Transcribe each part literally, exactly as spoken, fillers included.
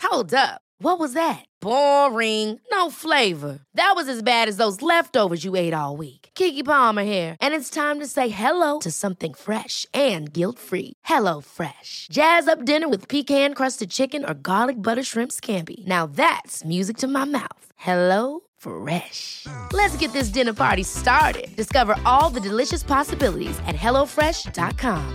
Hold up. What was that? Boring. No flavor. That was as bad as those leftovers you ate all week. Keke Palmer here, and it's time to say hello to something fresh and guilt-free. Hello Fresh. Jazz up dinner with pecan-crusted chicken or garlic butter shrimp scampi. Now that's music to my mouth. Hello Fresh. Let's get this dinner party started. Discover all the delicious possibilities at hello fresh dot com.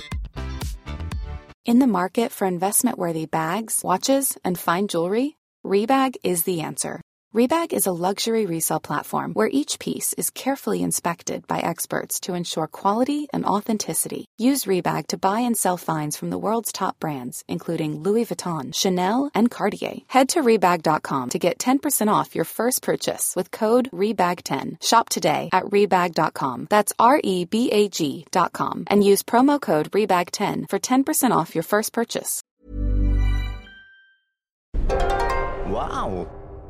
In the market for investment-worthy bags, watches, and fine jewelry, Rebag is the answer. Rebag is a luxury resale platform where each piece is carefully inspected by experts to ensure quality and authenticity. Use Rebag to buy and sell finds from the world's top brands, including Louis Vuitton, Chanel, and Cartier. Head to Rebag dot com to get ten percent off your first purchase with code rebag ten. Shop today at Rebag dot com. That's R E B A G dot com. And use promo code rebag ten for ten percent off your first purchase. Wow.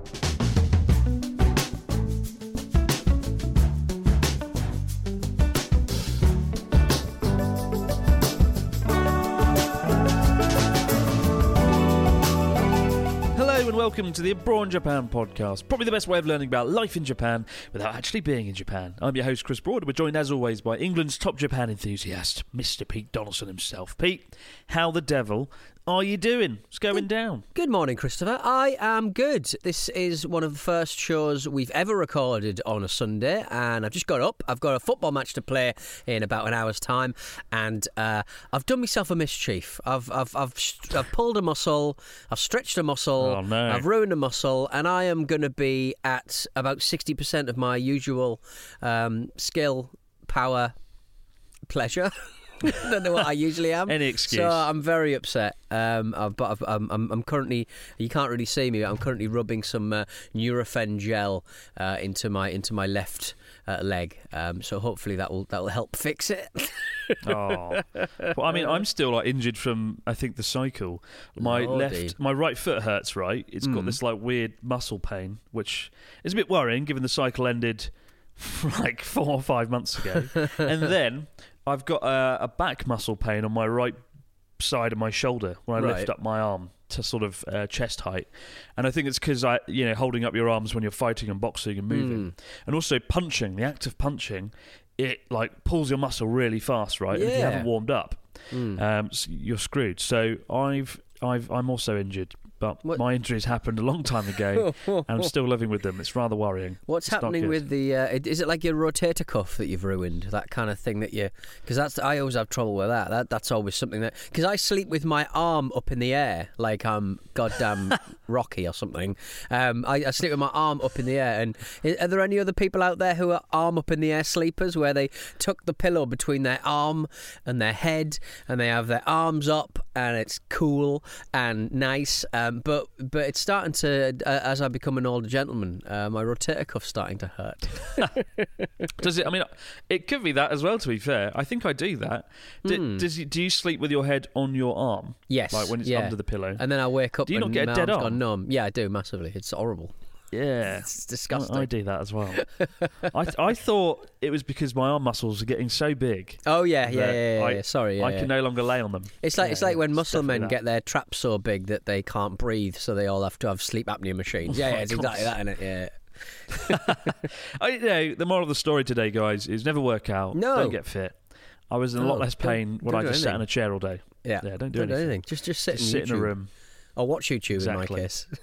Hello and welcome to the Abroad in Japan podcast. Probably the best way of learning about life in Japan without actually being in Japan. I'm your host, Chris Broad. We're joined as always by England's top Japan enthusiast, Mister Pete Donaldson himself. Pete, how the devil are you doing? What's going down? Good morning, Christopher. I am good. This is one of the first shows we've ever recorded on a Sunday, and I've just got up. I've got a football match to play in about an hour's time, and uh, I've done myself a mischief. I've I've I've, I've pulled a muscle. I've stretched a muscle. Oh, no. I've ruined a muscle, and I am going to be at about sixty percent of my usual um, skill, power, pleasure. I don't know what I usually am. Any excuse. So I'm very upset. Um, I've, but I've, I'm, I'm, I'm currently, you can't really see me, but I'm currently rubbing some uh, Nurofen gel uh, into my into my left uh, leg. Um, so hopefully that will that will help fix it. Oh, well, I mean, I'm still like injured from I think the cycle. My Lordy. left, my right foot hurts. Right, it's got Mm. this like weird muscle pain, which is a bit worrying given the cycle ended like four or five months ago, and then I've got a, a back muscle pain on my right side of my shoulder when I Right. lift up my arm to sort of uh, chest height, and I think it's because I, you know, holding up your arms when you're fighting and boxing and moving, Mm. and also punching. The act of punching, it like pulls your muscle really fast, right? And if you Yeah. haven't warmed up, Mm. um, s- you're screwed. So I've, I've, I'm also injured. But What- my injuries happened a long time ago, and I'm still living with them. It's rather worrying. What's It's not happening good. with the? Uh, is it like your rotator cuff that you've ruined? That kind of thing that you? Because that's I always have trouble with that. That that's always something that because I sleep with my arm up in the air like I'm goddamn Rocky or something. Um, I, I sleep with my arm up in the air. And i- are there any other people out there who are arm up in the air sleepers where they tuck the pillow between their arm and their head and they have their arms up and it's cool and nice. Um, but but it's starting to uh, as I become an older gentleman, uh, my rotator cuff's starting to hurt. Does it? I mean, it could be that as well. To be fair, I think I do that. Do, Hmm. does you, do you sleep with your head on your arm? Yes, like when it's yeah. under the pillow. And then I wake up Do you not and get a my dead arm's arm? gone numb. Yeah, I do massively. It's horrible. Yeah, It's disgusting. I, I do that as well. I I thought it was because my arm muscles are getting so big. Oh yeah, yeah, that yeah, yeah, I, yeah. Sorry, yeah, I yeah. can no longer lay on them. It's like Yeah, it's like when it's muscle men definitely get their traps so big that they can't breathe, so they all have to have sleep apnea machines. Yeah, Oh yeah, my it's God. exactly that, isn't it? Yeah. I, you know, the moral of the story today, guys, is never work out. No. Don't get fit. I was in a No, lot less don't- pain when don't I do just sat anything. in a chair all day. Yeah, Yeah, don't do anything. Just just sit, Just in sit in a YouTube. room. Or watch YouTube Exactly. in my case.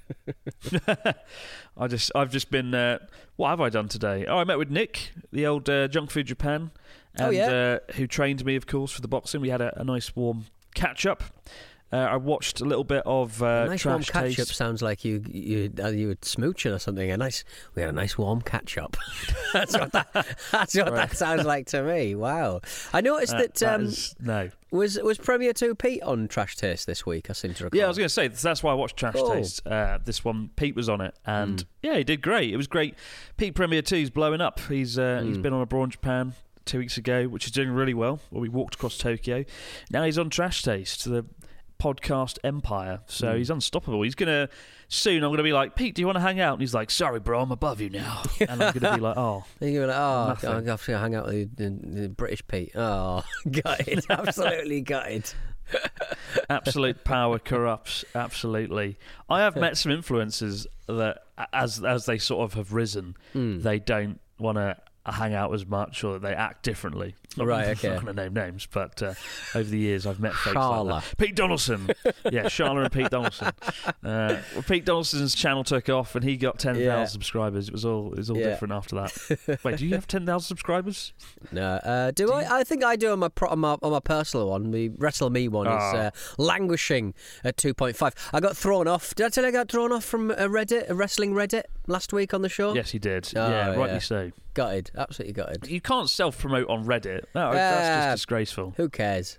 I just, I've just been. Uh, what have I done today? Oh, I met with Nick, the old uh, Junk Food Japan, and Oh, yeah? uh, who trained me, of course, for the boxing. We had a, a nice warm catch up. Uh, I watched a little bit of uh, a nice warm Trash catch up Taste. sounds like you you uh, you were smooching or something. A nice we had a nice warm catch up. that's what that that's what Right. that sounds like to me. Wow. I noticed Uh, that, that um, is- no. was was Premier Two Pete on Trash Taste this week. I seem to recall. Yeah, I was going to say that's why I watched Trash Cool. Taste. Uh, this one, Pete was on it, and Mm. yeah, he did great. It was great. Pete Premier Two's blowing up. He's uh, he's Mm. been on Abroad in Japan two weeks ago, which is doing really well. Well, we walked across Tokyo. Now he's on Trash Taste, the podcast empire. So Mm. he's unstoppable. He's gonna soon. I'm gonna be like, Pete, do you want to hang out? And he's like, sorry, bro, I'm above you now. And I'm gonna be like, oh, And you were like, oh, Nothing. I'm going to hang out with the, the, the British Pete. Oh, gutted. Absolutely gutted. Absolute power corrupts. Absolutely. I have met some influencers that, as as they sort of have risen, Mm. they don't want to hang out as much, or they act differently. Not, Right, okay. I'm not going to name names, but uh, over the years I've met folks like Sharla. that. Pete Donaldson. Yeah, Sharla and Pete Donaldson. Uh, well, Pete Donaldson's channel took off and he got ten thousand Yeah. subscribers. It was all it was all Yeah. different after that. Wait, do you have ten thousand subscribers? No, uh, do, I? I think I do on my, pro- on my on my personal one. The Wrestle Me one is Oh. uh, languishing at two point five. I got thrown off. Did I tell you I got thrown off from a Reddit, a wrestling Reddit, last week on the show? Yes, he did. Oh, yeah, rightly yeah. so. Gutted, absolutely gutted. You can't self-promote on Reddit. No, that's Ah, just disgraceful. Who cares?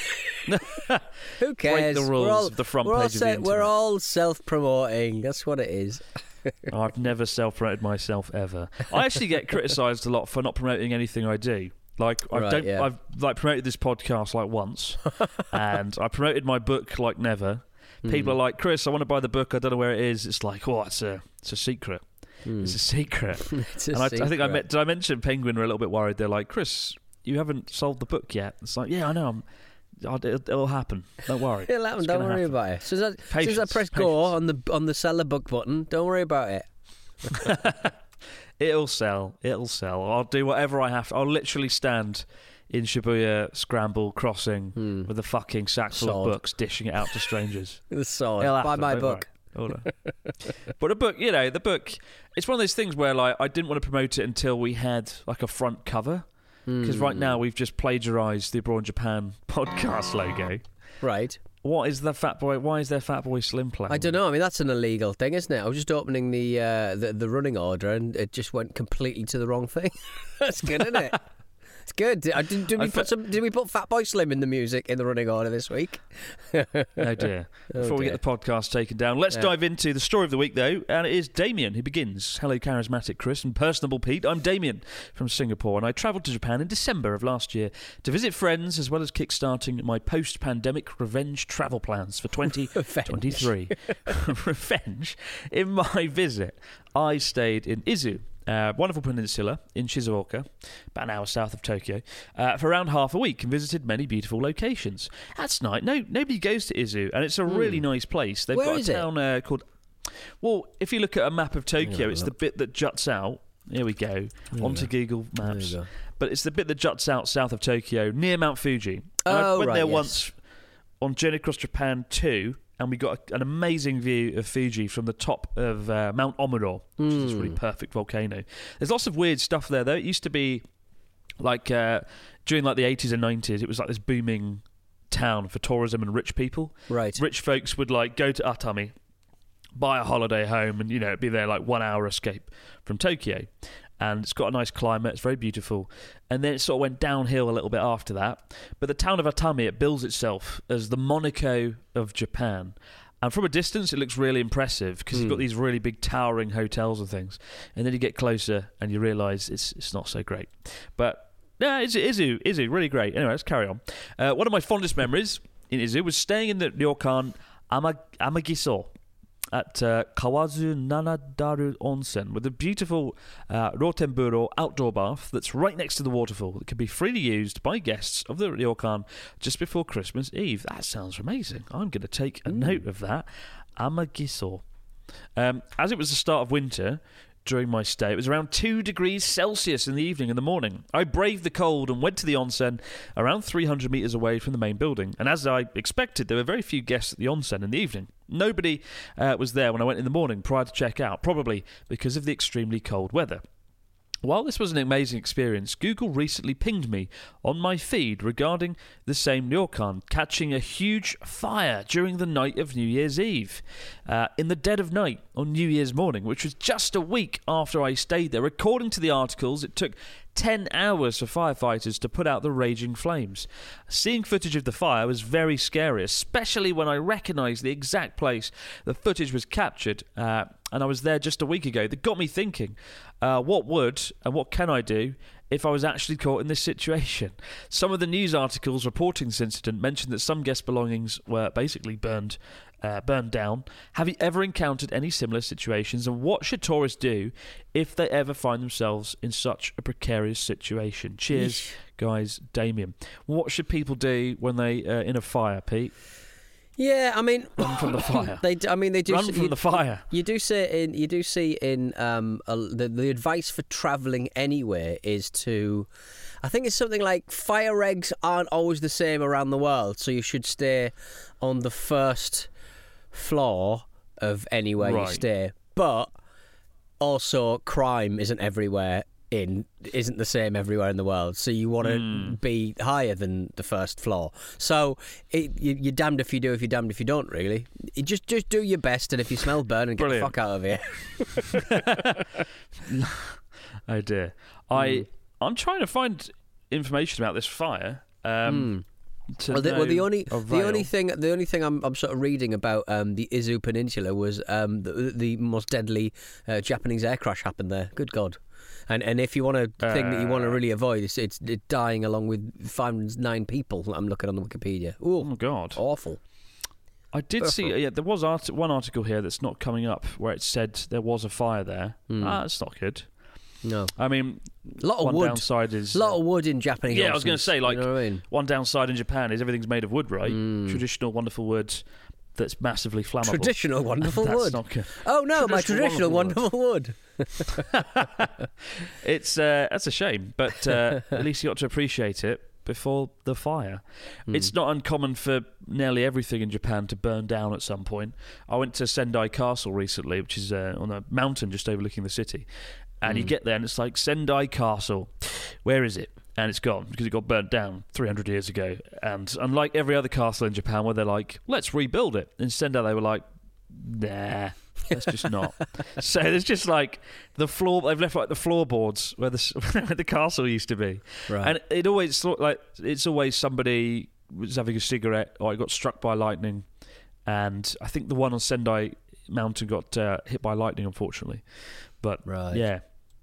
Who cares? the rules we're all, of the front we're all page of the se- We're internet. all self-promoting. That's what it is. I've never self-promoted myself ever. I actually get criticised a lot for not promoting anything I do. Like I Right, don't, yeah. I've like promoted this podcast like once, and I promoted my book like never. People Hmm. are like, Chris, I want to buy the book. I don't know where it is. It's like, oh, it's a, it's a secret. Hmm. It's a secret. It's a and I, I think I secret. met, did I mention Penguin were a little bit worried. They're like, Chris, you haven't sold the book yet. It's like, yeah, I know. I'm, I'll, it'll, it'll happen. Don't worry. It'll happen, It's don't gonna worry happen. about it. So as I, as I Patience, press go patience. on the on the sell the book button, don't worry about it. It'll sell. It'll sell. I'll do whatever I have to. I'll literally stand in Shibuya Scramble Crossing with a fucking sack full Sword. of books, dishing it out to strangers. The sword. It'll Buy happen, my don't book. worry. Hold on. But a book, you know, the book, it's one of those things where like I didn't want to promote it until we had like a front cover. Because right now we've just plagiarised the Abroad in Japan podcast logo. Right. What is the Fat Boy? Why is there Fat Boy Slim Plan? I don't know. I mean, that's an illegal thing, isn't it? I was just opening the uh, the, the running order and it just went completely to the wrong thing. That's good, isn't it? It's good. Did, did, did we I put fe- some? Did we put Fatboy Slim in the music in the running order this week? Oh dear. Oh Before we dear. get the podcast taken down, let's Yeah. dive into the story of the week, though, and it is Damien who begins. Hello, charismatic Chris and personable Pete. I'm Damien from Singapore, and I travelled to Japan in December of last year to visit friends, as well as kickstarting my post-pandemic revenge travel plans for twenty twenty-three. Revenge? In my visit, I stayed in Izu, a wonderful peninsula in Shizuoka, about an hour south of Tokyo, uh, for around half a week and visited many beautiful locations. That's nice. No, nobody goes to Izu, and it's a really nice place. They've Where got is a it? town uh, called. Well, if you look at a map of Tokyo, it's the bit that juts out. Here we go onto Google Maps. go. But it's the bit that juts out south of Tokyo, near Mount Fuji. And I Oh, went right, there yes. once on Journey Across Japan two, and we got a, an amazing view of Fuji from the top of uh, Mount Omuro, which is this really perfect volcano. There's lots of weird stuff there, though. It used to be like uh, during like the eighties and nineties, it was like this booming town for tourism and rich people. Right. Rich folks would like go to Atami, buy a holiday home, and you know it'd be their like one hour escape from Tokyo. And it's got a nice climate, it's very beautiful. And then it sort of went downhill a little bit after that. But the town of Atami, it bills itself as the Monaco of Japan. And from a distance, it looks really impressive because you've got these really big towering hotels and things. And then you get closer and you realise it's it's not so great. But yeah, Izu, Izu, Izu, really great. Anyway, let's carry on. Uh, one of my fondest memories in Izu was staying in the ryokan Ama- Amagiso at uh, Kawazu Nanadaru Onsen with a beautiful uh, Rotenburo outdoor bath that's right next to the waterfall that can be freely used by guests of the ryokan just before Christmas Eve. That sounds amazing. I'm going to take a note of that. Amagiso. Um, as it was the start of winter during my stay, it was around two degrees Celsius in the evening and the morning. I braved the cold and went to the onsen around three hundred metres away from the main building. And as I expected, there were very few guests at the onsen in the evening. Nobody uh, was there when I went in the morning prior to check out, probably because of the extremely cold weather. While this was an amazing experience, Google recently pinged me on my feed regarding the same ryokan catching a huge fire during the night of New Year's Eve, uh, in the dead of night on New Year's morning, which was just a week after I stayed there. According to the articles, it took ten hours for firefighters to put out the raging flames. Seeing footage of the fire was very scary, especially when I recognised the exact place the footage was captured, uh, and I was there just a week ago. That got me thinking, uh, what would and what can I do if I was actually caught in this situation? Some of the news articles reporting this incident mentioned that some guest belongings were basically burned uh, burned down. Have you ever encountered any similar situations, and what should tourists do if they ever find themselves in such a precarious situation? Cheers, guys. Damien. What should people do when they uh, in a fire, Pete? Yeah, I mean, Run from the fire. They, d- I mean, they do. Run s- from you, the fire. You do say in. You do see in um a, the the advice for travelling anywhere is to, I think it's something like fire eggs aren't always the same around the world, so you should stay on the first floor of anywhere Right. you stay. But also, crime isn't everywhere. In isn't the same everywhere in the world, so you want to Mm. be higher than the first floor. So it, you, you're damned if you do, if you're damned if you don't. Really, you just just do your best, and if you smell burn, and get Brilliant. the fuck out of here. Oh dear. I I'm trying to find information about this fire. Um, to Well, the, well, the no only the avail. only thing the only thing I'm I'm sort of reading about um, the Izu Peninsula was um, the, the most deadly uh, Japanese air crash happened there. Good God. And and if you want a thing that you want to Uh. really avoid, it's, it's it's dying along with five hundred nine people. I'm looking on the Wikipedia. Oh Ooh, my god. awful. I did see. Awful. Yeah, there was art- one article here that's not coming up where it said there was a fire there. Hmm. Ah, that's not good. No, I mean, a lot of one wood. downside is A lot of wood in Japanese. Yeah, I was gonna onsens, say, like, you know what I mean? one downside in Japan is everything's made of wood, right? Mm. Traditional, wonderful wood that's massively flammable. Traditional wonderful That's wood. not good. Oh no, my Traditional traditional wonderful wonderful wood. It's uh, that's a shame, but uh, at least you got to appreciate it before the fire. Hmm. It's not uncommon for nearly everything in Japan to burn down at some point. I went to Sendai Castle recently, which is uh, on a mountain just overlooking the city, and you Hmm. get there and it's like, Sendai Castle, where is it? And it's gone because it got burnt down three hundred years ago. And unlike every other castle in Japan where they're like, let's rebuild it, in Sendai they were like, nah, let's just not. So there's just like the floor, they've left like the floorboards where the where the castle used to be. Right. And it always looked like it's always somebody was having a cigarette or it got struck by lightning. And I think the one on Sendai Mountain got uh, hit by lightning, unfortunately. But Right. yeah.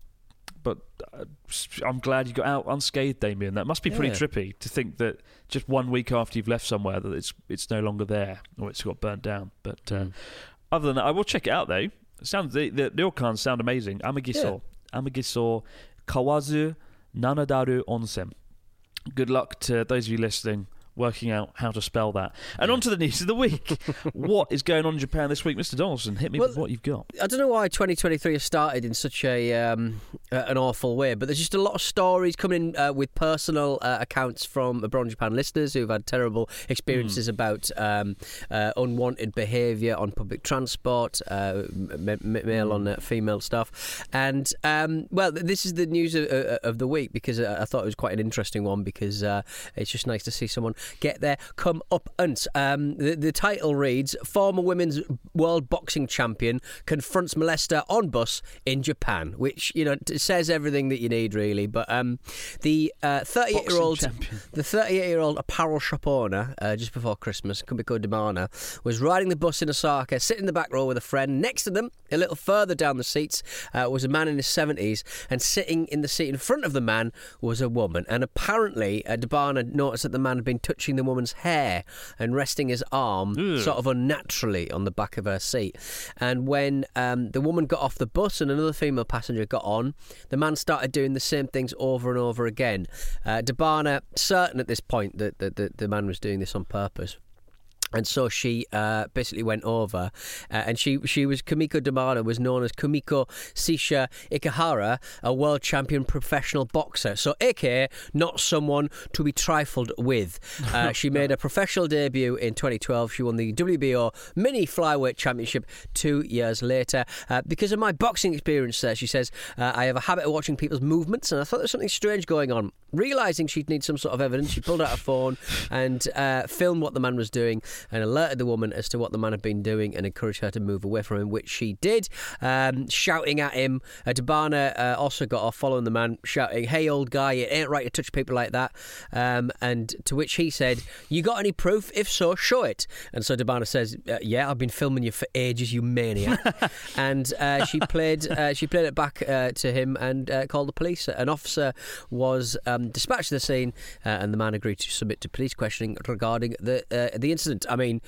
But uh, I'm glad you got out unscathed, Damien. That must be pretty Yeah. trippy to think that just one week after you've left somewhere that it's it's no longer there or it's got burnt down. But uh, Mm. other than that, I will check it out though. It sounds the the ryokans sound amazing. Amagiso, Amagiso, Kawazu Nanadaru Onsen. Good luck to those of you listening, working out how to spell that. And on to the news of the week. What is going on in Japan this week, Mister Donaldson? Hit me Well, with what you've got. I don't know why twenty twenty-three has started in such a um, uh, an awful way, but there's just a lot of stories coming in uh, with personal uh, accounts from Abroad Japan listeners who've had terrible experiences about um, uh, unwanted behaviour on public transport, uh, m- m- male on uh, female stuff, and um, well, this is the news of, uh, of the week because uh, I thought it was quite an interesting one because uh, it's just nice to see someone get their come up and um, the, the title reads, former women's world boxing champion confronts molester on bus in Japan, which, you know, t- says everything that you need really. But um, the uh, thirty-eight year old Boxing champion. the thirty-eight year old apparel shop owner uh, just before Christmas, Kumiko Demana, was riding the bus in Osaka, sitting in the back row with a friend. Next to them, a little further down the seats, uh, was a man in his seventies, and sitting in the seat in front of the man was a woman. And apparently uh, Demana noticed that the man had been touching the woman's hair and resting his arm Ugh. sort of unnaturally on the back of her seat. And when um, the woman got off the bus and another female passenger got on, the man started doing the same things over and over again. Uh, Debana, certain at this point that the, the, the man was doing this on purpose. And so she uh, basically went over, uh, and she she was Kumiko Demana was known as Kumiko Sisha Ikehara, a world champion professional boxer. So Ike, not someone to be trifled with. Uh, she made a professional debut in twenty twelve. She won the W B O Mini Flyweight Championship two years later. Uh, because of my boxing experience there, she says, uh, I have a habit of watching people's movements, and I thought there was something strange going on. Realising she'd need some sort of evidence, she pulled out her phone and uh, filmed what the man was doing, and alerted the woman as to what the man had been doing and encouraged her to move away from him, which she did, um, shouting at him. Uh, Debana uh, also got off following the man, shouting, hey, old guy, it ain't right to touch people like that. Um, and to which he said, you got any proof? If so, show it. And so Debana says, uh, yeah, I've been filming you for ages, you maniac. and uh, she played uh, she played it back uh, to him and uh, called the police. An officer was um, dispatched to the scene, uh, and the man agreed to submit to police questioning regarding the uh, the incident. I mean,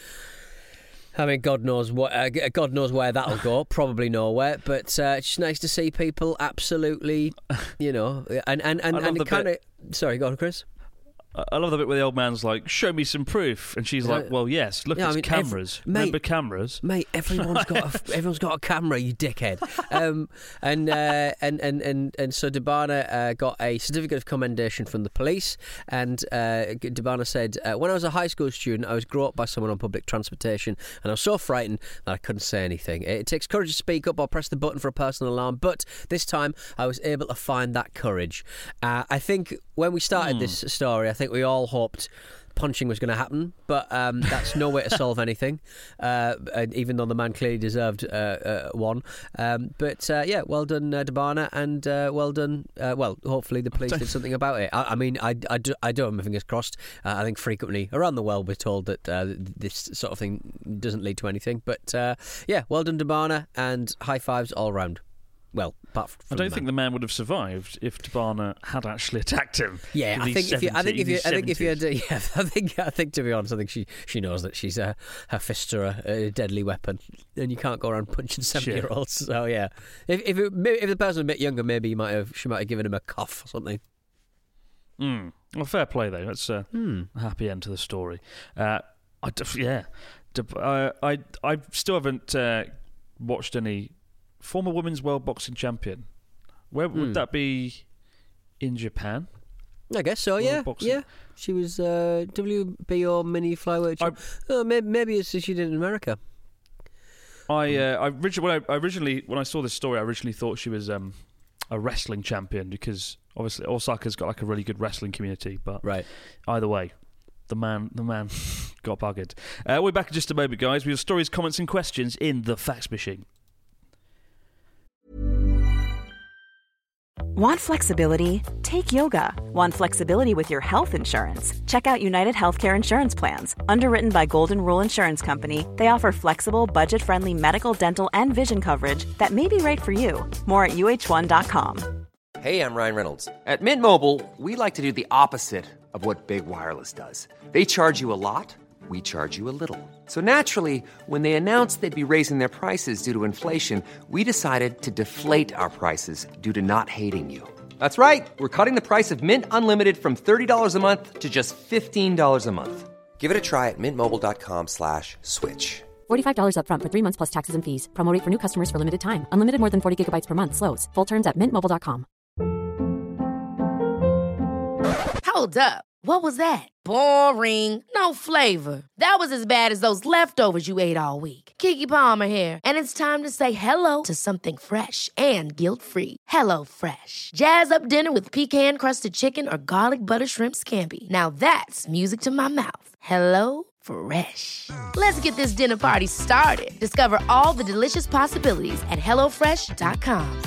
I mean, God knows what, uh, God knows where that'll go. Probably nowhere. But uh, it's just nice to see people absolutely, you know, and and and, I love and the it kind of. bit- Sorry, go on, Chris. I love the bit where the old man's like, "Show me some proof," and she's Yeah. like, "Well, yes. Look, Yeah, I it's mean, cameras. every- mate- Remember cameras, Mate, everyone's got a, everyone's got a camera, you dickhead. Um, and, uh, and and and and so Debana uh, got a certificate of commendation from the police. And uh, Debana said, uh, "When I was a high school student, I was groped by someone on public transportation, and I was so frightened that I couldn't say anything. It takes courage to speak up or press the button for a personal alarm, but this time I was able to find that courage." Uh, I think when we started this story, I think we all hoped punching was going to happen, but um, that's no way to solve anything, uh, and even though the man clearly deserved uh, uh, one. Um, but uh, yeah, well done, uh, Debana, and uh, well done, uh, well, hopefully the police did something about it. I, I mean, I, I, do, I do have my fingers crossed. Uh, I think frequently around the world we're told that uh, this sort of thing doesn't lead to anything. But uh, yeah, well done, Debana, and high fives all round. Well, apart from I don't the think the man would have survived if Debana had actually attacked him. Yeah, in I the think if you, I think if you, I think if you had, seventies. uh, yeah, I think, I think to be honest, I think she, she knows that she's uh, her fists are a, a deadly weapon, and you can't go around punching seventy-year-olds. So yeah, if if it, if the person was a bit younger, maybe you might have, she might have given him a cuff or something. Mm. Well, fair play though. That's a Hmm. happy end to the story. Uh, I d- yeah, D- uh, I I still haven't uh, watched any former women's world boxing champion. Where would Hmm. that be? In Japan? I guess so. Yeah, boxing. yeah. She was uh, W B O mini flyweight. I- champ- Oh, maybe, maybe it's she did in America. I uh, I, origi- when I I originally when I saw this story, I originally thought she was um, a wrestling champion because obviously Osaka's got like a really good wrestling community. But Right. either way, the man the man got buggered. Uh, we're back in just a moment, guys. We have stories, comments, and questions in the fax machine. Want flexibility? Take yoga. Want flexibility with your health insurance? Check out United Healthcare Insurance Plans. Underwritten by Golden Rule Insurance Company, they offer flexible, budget-friendly medical, dental, and vision coverage that may be right for you. More at U H one dot com. Hey, I'm Ryan Reynolds. At Mint Mobile, we like to do the opposite of what Big Wireless does. They charge you a lot, we charge you a little. So naturally, when they announced they'd be raising their prices due to inflation, we decided to deflate our prices due to not hating you. That's right. We're cutting the price of Mint Unlimited from thirty dollars a month to just fifteen dollars a month. Give it a try at mintmobile.com slash switch. forty-five dollars up front for three months plus taxes and fees. Promo rate for new customers for limited time. Unlimited more than forty gigabytes per month. Slows full terms at mint mobile dot com. Hold up. What was that? Boring. No flavor. That was as bad as those leftovers you ate all week. Keke Palmer here, and it's time to say hello to something fresh and guilt-free. Hello Fresh. Jazz up dinner with pecan-crusted chicken or garlic butter shrimp scampi. Now that's music to my mouth. Hello Fresh. Let's get this dinner party started. Discover all the delicious possibilities at hello fresh dot com.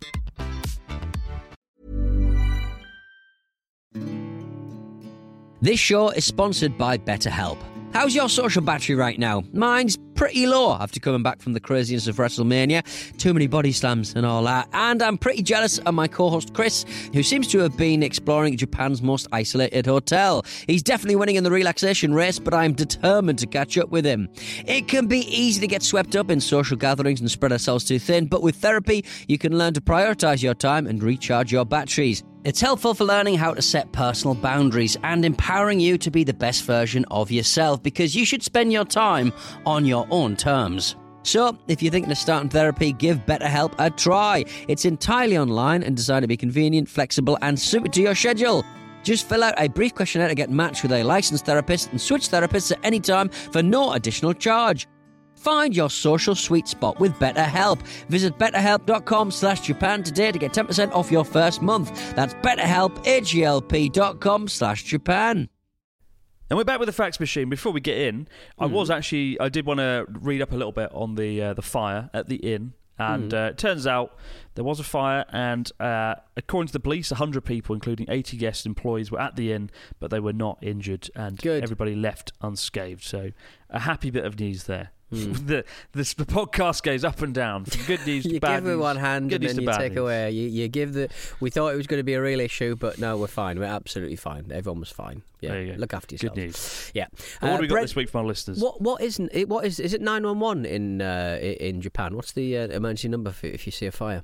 This show is sponsored by BetterHelp. How's your social battery right now? Mine's pretty low after coming back from the craziness of WrestleMania. Too many body slams and all that. And I'm pretty jealous of my co-host Chris, who seems to have been exploring Japan's most isolated hotel. He's definitely winning in the relaxation race, but I'm determined to catch up with him. It can be easy to get swept up in social gatherings and spread ourselves too thin, but with therapy, you can learn to prioritise your time and recharge your batteries. It's helpful for learning how to set personal boundaries and empowering you to be the best version of yourself, because you should spend your time on your own terms. So, if you're thinking of starting therapy, give BetterHelp a try. It's entirely online and designed to be convenient, flexible, and suited to your schedule. Just fill out a brief questionnaire to get matched with a licensed therapist and switch therapists at any time for no additional charge. Find your social sweet spot with BetterHelp. Visit betterhelp.com slash Japan today to get ten percent off your first month. That's betterhelp, H-E-L-P dot com slash Japan. And we're back with the fax machine. Before we get in, I Mm. was actually, I did want to read up a little bit on the uh, the fire at the inn. And Mm. uh, it turns out there was a fire, and uh, according to the police, one hundred people, including eighty guest employees, were at the inn, but they were not injured, and Good. everybody left unscathed. So a happy bit of news there. Mm. the, this, the podcast goes up and down from good news to You bad give with news. one hand good and news then to you bad take news. away. You, you give the. We thought it was going to be a real issue, but no, we're fine. We're absolutely fine. Everyone was fine. Yeah, There you go. look after yourself. Good news. Yeah. And what Uh, have we got Brent, this week from our listeners? What what isn't it? What is is it nine one one in uh, i- in Japan? What's the uh, emergency number for if you see a fire?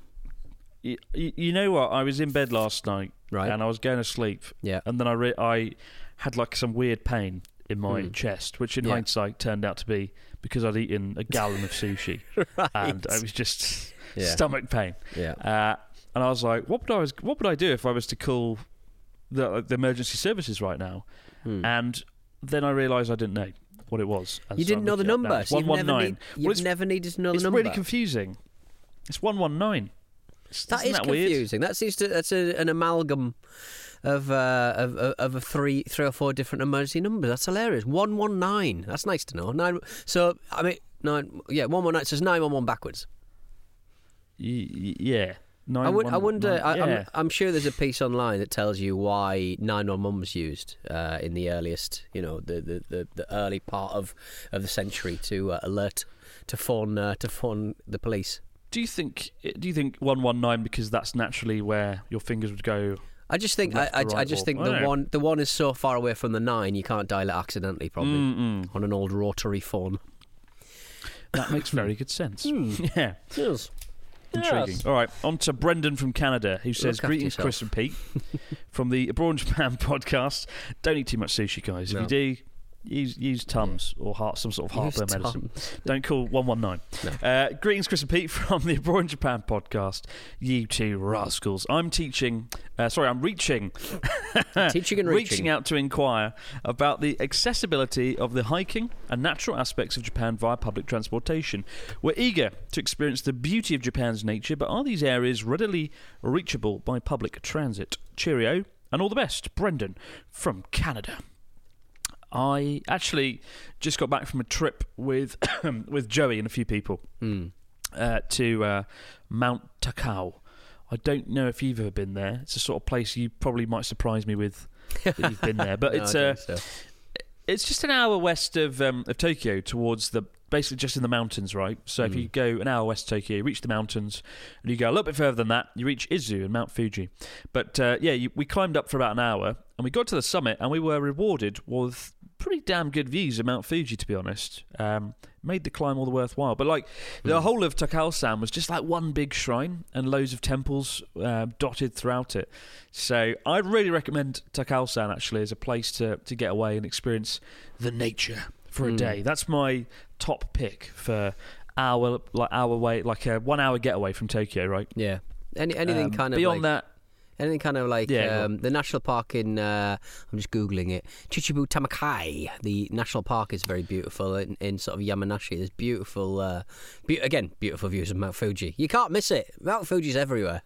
You, you know what? I was in bed last night, Right. and I was going to sleep, Yeah. and then I re- I had like some weird pain in my Mm. chest, which in Yeah. hindsight turned out to be because I'd eaten a gallon of sushi, Right. and it was just Yeah. stomach pain. Yeah. Uh, and I was like, what would I was what would I do if I was to call the the emergency services right now? Hmm. And then I realised I didn't know what it was. And You so didn't I'm know the looking it up now. number, It's so you've never, one one nine. need, Well, you've it's, never needed to know it's the number. really confusing. It's one one nine. That is that weird? confusing. That seems to that's a, an amalgam of, uh, of of of a three three or four different emergency numbers. That's hilarious. One one nine. That's nice to know. Nine. So I mean, nine. Yeah, one one nine. So it's nine one one backwards. Y- y- yeah. Nine, I would. one, I wonder. nine, I, yeah. I'm, I'm sure there's a piece online that tells you why nine one one was used uh, in the earliest, you know, the, the, the, the early part of, of the century to uh, alert, to phone, uh, to phone the police. Do you think? Do you think one one nine because that's naturally where your fingers would go? I just think. I, Left I, to I right just or- think I the don't know. one, the one is so far away from the nine, you can't dial it accidentally, probably Mm-mm. on an old rotary phone. That makes very good sense. Yeah. Yes. Intriguing. All right, on to Brendan from Canada, who says, after greetings, yourself." Chris and Pete, from the Abroad in Japan podcast. Don't eat too much sushi, guys. If No. you do, use use Tums or heart, some sort of Use heartburn medicine. Tums. Don't call one one nine. No. Uh, greetings, Chris and Pete, from the Abroad in Japan podcast. You two rascals. I'm teaching, uh, sorry, I'm reaching, Teaching and reaching. out to inquire about the accessibility of the hiking and natural aspects of Japan via public transportation. We're eager to experience the beauty of Japan's nature, but are these areas readily reachable by public transit? Cheerio, and all the best, Brendan from Canada. I actually just got back from a trip with with Joey and a few people Mm. uh, to uh, Mount Takao. I don't know if you've ever been there. It's a sort of place you probably might surprise me with that you've been there. But No, it's I uh, think so. it's just an hour west of um, of Tokyo, towards the basically just in the mountains, right? So if Mm. you go an hour west of Tokyo, you reach the mountains, and you go a little bit further than that, you reach Izu and Mount Fuji. But uh, yeah, you, we climbed up for about an hour, and we got to the summit, and we were rewarded with pretty damn good views of Mount Fuji, to be honest. Um, made the climb all the worthwhile. But like the Mm. whole of Takao-san was just like one big shrine and loads of temples uh, dotted throughout it. So I'd really recommend Takao-san actually as a place to, to get away and experience the nature for a Mm. day. That's my top pick for hour like hour way like a one hour getaway from Tokyo, right? Yeah. Any anything Um, kind of beyond like, that. anything kind of like Yeah, go um, the national park in. Uh, I'm just googling it. Chichibu Tamakai. The national park is very beautiful in, in sort of Yamanashi. There's beautiful, uh, be- again, beautiful views of Mount Fuji. You can't miss it. Mount Fuji's everywhere.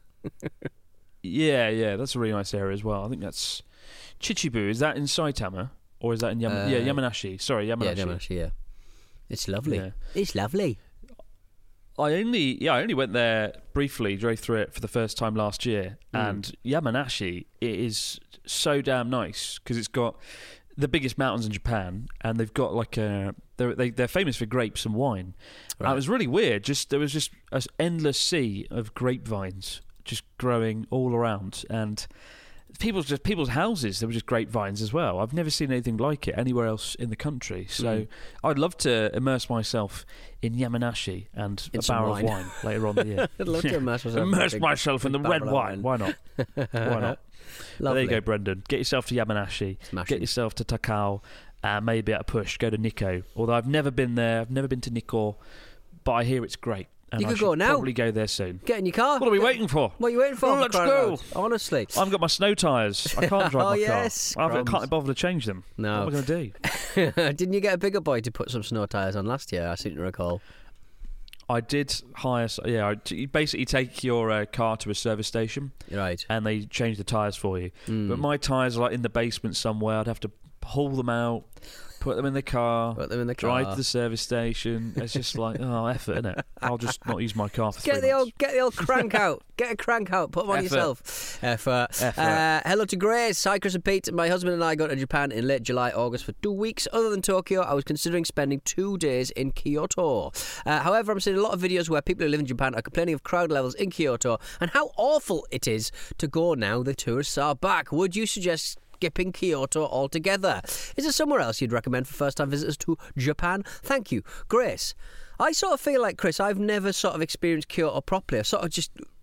Yeah, yeah, that's a really nice area as well. I think that's Chichibu. Is that in Saitama or is that in Yam- Uh, yeah Yamanashi? Sorry, Yamanashi. Yeah, Yamanashi. Yeah. It's lovely. Yeah. It's lovely. I only yeah I only went there briefly, drove through it for the first time last year, Mm. and Yamanashi it is so damn nice because it's got the biggest mountains in Japan, and they've got like a they're they, they're famous for grapes and wine. And Right. it was really weird. Just there was just an endless sea of grapevines just growing all around, and people's just people's houses there were just grapevines as well. I've never seen anything like it anywhere else in the country. So Mm. I'd love to immerse myself in Yamanashi and In a some barrel wine. of wine later on in the year. I'd love to immerse myself. in a Immerse big- myself in the big red barrel of wine. Why not? Why not? But there Lovely. you go, Brendan. Get yourself to Yamanashi. Smashing. Get yourself to Takao. Uh, maybe at a push, go to Nikko. Although I've never been there. I've never been to Nikko, but I hear it's great. And You I could should go now. Probably go there soon. Get in your car. What are we Get- waiting for? What are you waiting for? Oh, for let's crying go. out loud? Honestly. I've got my snow tyres. I can't drive Oh, my yes, car. I haven't- crumbs. can't bother to change them. No. What am I going to do? Didn't you get a bigger boy to put some snow tyres on last year? I seem to recall. I did hire. Yeah, I, you basically take your uh, car to a service station Right. and they change the tyres for you. Mm. But my tyres are like in the basement somewhere. I'd have to pull them out, put them in the car, Put them in the drive car. to the service station. It's just like, oh, effort, isn't it? I'll just not use my car for Get three the months. old, get the old crank out. Get a crank out. Put them on Effort. yourself. Effort. Effort. Uh, hello to Grace. Hi, Chris and Pete. My husband and I go to Japan in late July, August for two weeks. Other than Tokyo, I was considering spending two days in Kyoto. Uh, however, I'm seeing a lot of videos where people who live in Japan are complaining of crowd levels in Kyoto and how awful it is to go now the tourists are back. Would you suggest skipping Kyoto altogether? Is there somewhere else you'd recommend for first-time visitors to Japan? Thank you, Grace. I sort of feel like, Chris, I've never sort of experienced Kyoto properly. I've sort of just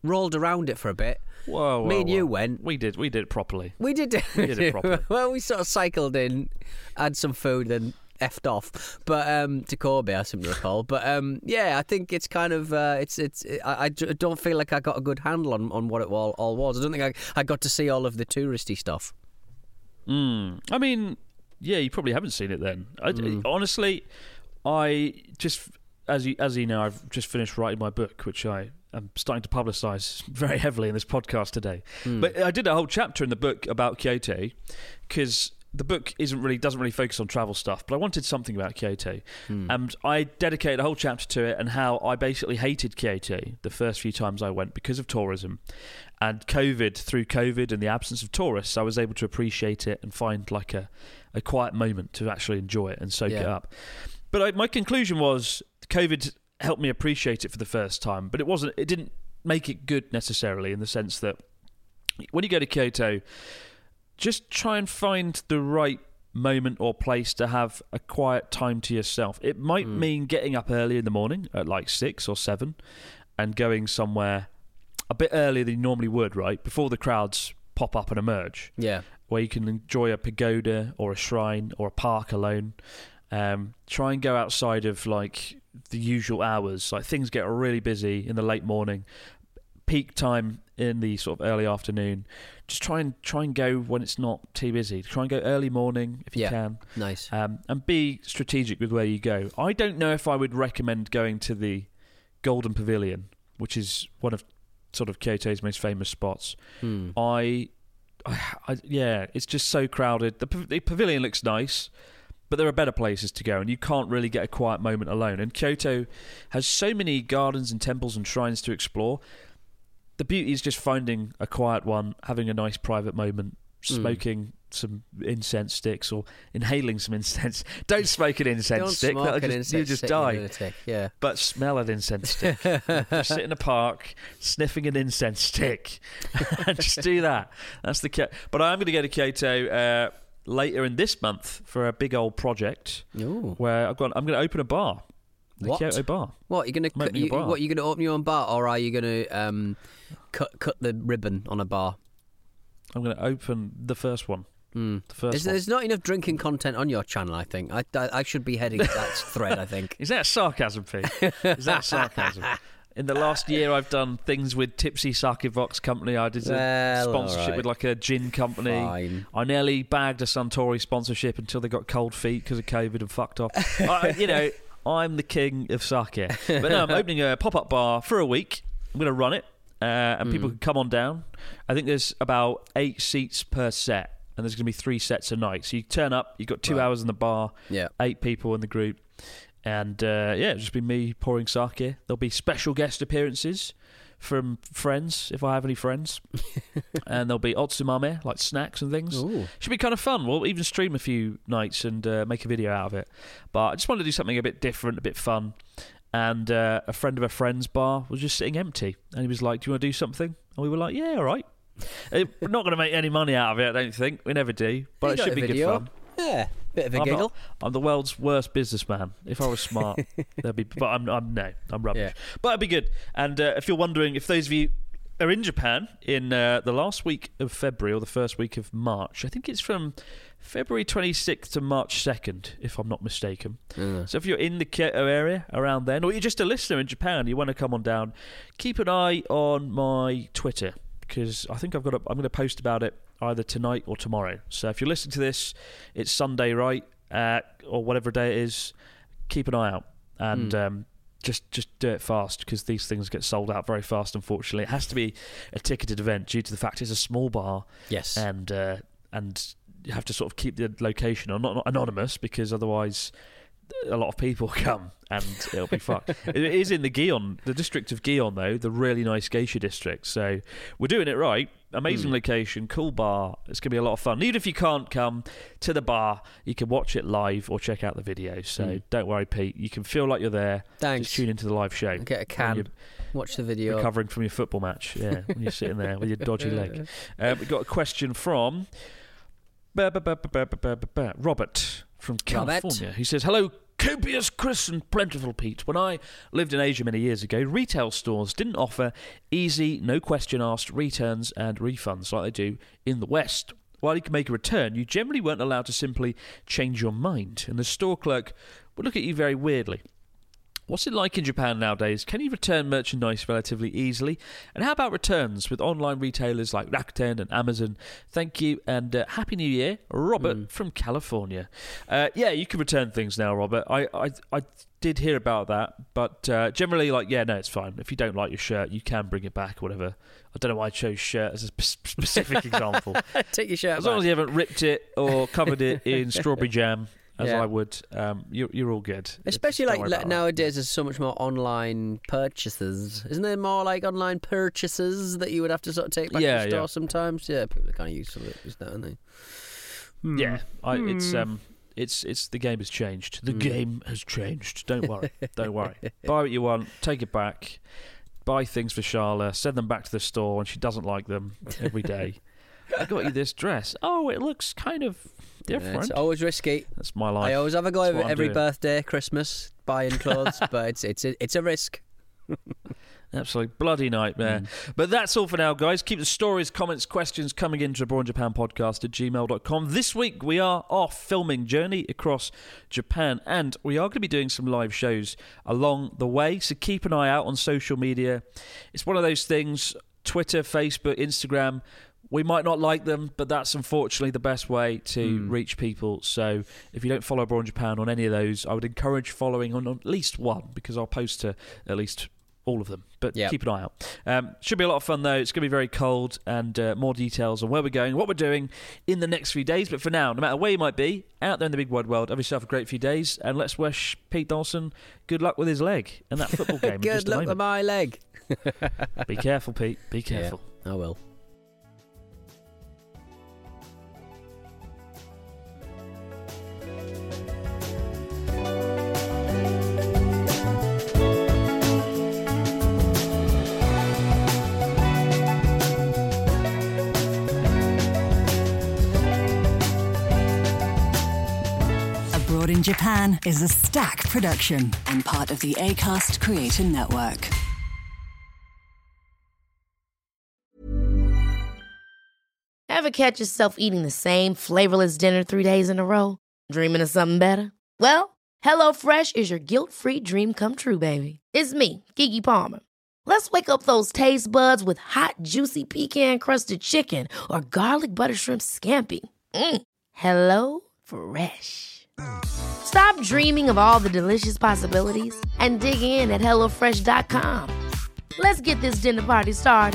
rolled around it for a bit. Whoa, whoa, Me and whoa. you went. We did. We did it properly. We did. We did it properly. Well, we sort of cycled in, had some food, and effed off. But um, to Corby, I seem to recall. But um, yeah, I think it's kind of uh, it's it's. I, I don't feel like I got a good handle on, on what it all, all was. I don't think I, I got to see all of the touristy stuff. Mm. I mean, yeah, you probably haven't seen it then. I, Mm. Honestly, I just as you as you know, I've just finished writing my book, which I am starting to publicise very heavily in this podcast today. Mm. But I did a whole chapter in the book about Kyoto because the book isn't really doesn't really focus on travel stuff, but I wanted something about Kyoto, Mm. and I dedicated a whole chapter to it and how I basically hated Kyoto the first few times I went because of tourism, and COVID through COVID and the absence of tourists, I was able to appreciate it and find like a, a quiet moment to actually enjoy it and soak it Yeah. up. But I, my conclusion was COVID helped me appreciate it for the first time, but it wasn't. It didn't make it good necessarily in the sense that when you go to Kyoto, just try and find the right moment or place to have a quiet time to yourself. It might Mm. mean getting up early in the morning at like six or seven and going somewhere a bit earlier than you normally would, right? Before the crowds pop up and emerge. Yeah. Where you can enjoy a pagoda or a shrine or a park alone. Um, try and go outside of like the usual hours. Like things get really busy in the late morning. Peak time in the sort of early afternoon. Just try and try and go when it's not too busy. Try and go early morning if you Yeah. can. Nice. Um, and be strategic with where you go. I don't know if I would recommend going to the Golden Pavilion, which is one of sort of Kyoto's most famous spots. Mm. I, I, I, yeah, it's just so crowded. The, pav- the pavilion looks nice, but there are better places to go, and you can't really get a quiet moment alone. And Kyoto has so many gardens and temples and shrines to explore. The beauty is just finding a quiet one, having a nice private moment, smoking mm. some incense sticks or inhaling some incense. Don't smoke an incense Don't stick. smoke That'll an just, incense you just stick, die. you lunatic. Yeah. But smell an incense stick. Just sit in a park, sniffing an incense stick, and just do that. That's the. Ky- but I'm going to go to Kyoto uh, later in this month for a big old project. Ooh. Where I've got. I'm going to open a bar. The What? Kyoto bar. What you're gonna I'm cut, opening a you, bar. what you're gonna open your own bar, or are you gonna um, cut cut the ribbon on a bar? I'm going to open the first one. Mm. The first Is, one. there's not enough drinking content on your channel. I think I I, I should be heading to that thread. I think. Is that sarcasm, Pete? Is that sarcasm? In the last year, I've done things with Tipsy Sake Vox Company. I did a Well, sponsorship alright. with like a gin company. Fine. I nearly bagged a Suntory sponsorship until they got cold feet because of COVID and fucked off. I, you know, I'm the king of sake. But no, I'm opening a pop-up bar for a week. I'm going to run it, uh, and Mm. people can come on down. I think there's about eight seats per set, and there's going to be three sets a night. So you turn up, you've got two Right. hours in the bar, Yeah. eight people in the group. And uh, yeah, it'll just be me pouring sake. There'll be special guest appearances from friends, if I have any friends. And there'll be otsumame, like snacks and things. Ooh. Should be kind of fun. We'll even stream a few nights and uh, make a video out of it. But I just wanted to do something a bit different, a bit fun. And uh, a friend of a friend's bar was just sitting empty. And he was like, do you want to do something? And we were like, yeah, all right. Uh, We're not going to make any money out of it, I don't think. We never do. But You it got should a be good video. fun. Yeah, bit of a I'm, giggle. not, I'm the world's worst businessman. If I was smart, there'd be. But I'm, I'm no, I'm rubbish. Yeah. But it'd be good. And uh, if you're wondering, if those of you are in Japan in uh, the last week of February or the first week of March, I think it's from February twenty-sixth to March second, if I'm not mistaken. Mm. So if you're in the Kyoto area around then, or you're just a listener in Japan, you want to come on down, keep an eye on my Twitter, because I think I've got. A, I'm going to post about it either tonight or tomorrow. So if you're listening to this, it's Sunday, right, uh, or whatever day it is. Keep an eye out and Mm. um, just just do it fast, because these things get sold out very fast. Unfortunately, it has to be a ticketed event due to the fact it's a small bar. Yes. and uh, and you have to sort of keep the location or not, not anonymous, because otherwise a lot of people come and it'll be fucked. It is in the Gion, the district of Gion, though, the really nice geisha district. So we're doing it right. Amazing Mm. location, cool bar. It's going to be a lot of fun. Even if you can't come to the bar, you can watch it live or check out the video. So Mm. don't worry, Pete. You can feel like you're there. Thanks. Just tune into the live show. Get a when can. you're Watch the video. recovering from your football match. Yeah, when you're sitting there with your dodgy leg. Uh, we got a question from ba- ba- ba- ba- ba- ba- ba- ba- Robert from Robert. California. He says, hello, copious, crisp and plentiful, Pete. When I lived in Asia many years ago, retail stores didn't offer easy, no-question-asked returns and refunds like they do in the West. While you could make a return, you generally weren't allowed to simply change your mind, and the store clerk would look at you very weirdly. What's it like in Japan nowadays? Can you return merchandise relatively easily? And how about returns with online retailers like Rakuten and Amazon? Thank you, and uh, Happy New Year, Robert mm. from California. Uh, yeah, you can return things now, Robert. I, I, I did hear about that, but uh, generally, like, yeah, no, it's fine. If you don't like your shirt, you can bring it back or whatever. I don't know why I chose shirt as a sp- specific example. Take your shirt As back. long as you haven't ripped it or covered it in strawberry jam, as yeah. I would, um, you're, you're all good. Especially It's, like le- nowadays, there's so much more online purchases. Isn't there more like online purchases that you would have to sort of take back yeah, to the store yeah. sometimes? Yeah, people are kind of used to it, isn't that, aren't they? Hmm. Yeah, I, hmm. it's um, it's it's the game has changed. The Hmm. game has changed. Don't worry, don't worry. Buy what you want, take it back. Buy things for Charla, send them back to the store when she doesn't like them every day. I got you this dress. Oh, it looks kind of different. Yeah, it's always risky. That's my life. I always have a go That's every, what I'm every doing. birthday, Christmas, buying clothes, but it's it's a, it's a risk. Absolute bloody nightmare. Mm. But that's all for now, guys. Keep the stories, comments, questions coming into Abroad in Japan podcast at gmail dot com. This week we are off filming Journey Across Japan, and we are going to be doing some live shows along the way, so keep an eye out on social media. It's one of those things, Twitter, Facebook, Instagram, we might not like them, but that's unfortunately the best way to mm. reach people. So if you don't follow Abroad in Japan on any of those, I would encourage following on at least one, because I'll post to at least all of them, but yep. keep an eye out. Um, should be a lot of fun though. It's going to be very cold, and uh, more details on where we're going, what we're doing in the next few days. But for now, no matter where you might be, out there in the big wide world, have yourself a great few days, and let's wish Pete Donaldson good luck with his leg and that football game. Good in just a luck moment. with my leg. Be careful, Pete. Be careful. Yeah, I will. Abroad in Japan is a Stack production and part of the Acast Creator Network. Ever catch yourself eating the same flavorless dinner three days in a row? Dreaming of something better? Well, HelloFresh is your guilt-free dream come true, baby. It's me, Keke Palmer. Let's wake up those taste buds with hot, juicy pecan-crusted chicken or garlic butter shrimp scampi. Mm. Hello Fresh. Stop dreaming of all the delicious possibilities and dig in at hello fresh dot com. Let's get this dinner party started.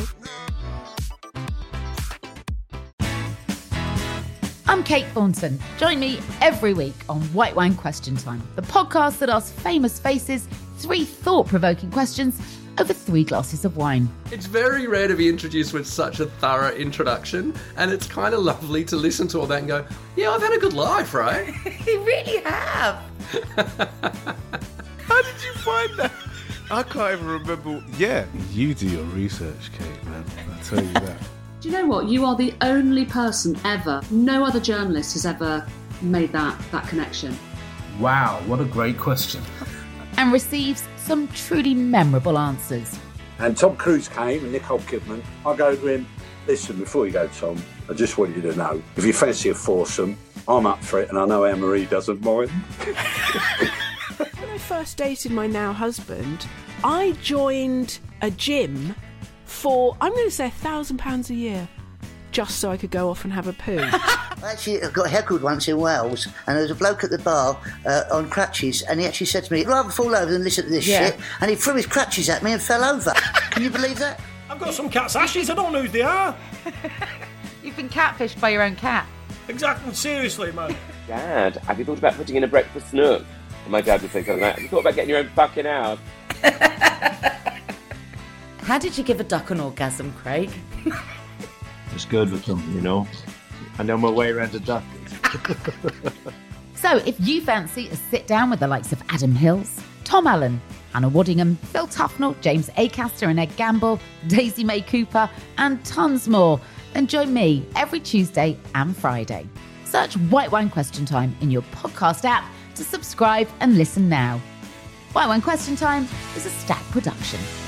I'm Kate Thornton. Join me every week on White Wine Question Time, the podcast that asks famous faces three thought-provoking questions over three glasses of wine. It's very rare to be introduced with such a thorough introduction, and it's kind of lovely to listen to all that and go, yeah, I've had a good life, right? You really have. How did you find that? I can't even remember. Yeah, you do your research, Kate, man. I'll tell you that. Do you know what? You are the only person ever, no other journalist has ever made that, that connection. Wow, what a great question. And receives some truly memorable answers. And Tom Cruise came and Nicole Kidman. I go to him, listen, before you go, Tom, I just want you to know, if you fancy a foursome, I'm up for it, and I know Anne-Marie doesn't mind. When I first dated my now husband, I joined a gym for, I'm going to say, a thousand pounds a year, just so I could go off and have a poo. Actually, I got heckled once in Wales, and there was a bloke at the bar uh, on crutches, and he actually said to me, I'd rather fall over than listen to this Yeah. shit, and he threw his crutches at me and fell over. Can you believe that? I've got some cat's ashes, I don't know who they are. You've been catfished by your own cat. Exactly, seriously, man. Dad, have you thought about putting in a breakfast nook? And my dad would say something like, have you thought about getting your own fucking house? How did you give a duck an orgasm, Craig? It's good with them, you know. I know my way around a duck. So if you fancy a sit down with the likes of Adam Hills, Tom Allen, Hannah Waddingham, Phil Tufnell, James Acaster and Ed Gamble, Daisy May Cooper, and tons more, then join me every Tuesday and Friday. Search White Wine Question Time in your podcast app to subscribe and listen now. Why One Question Time is a Stack production.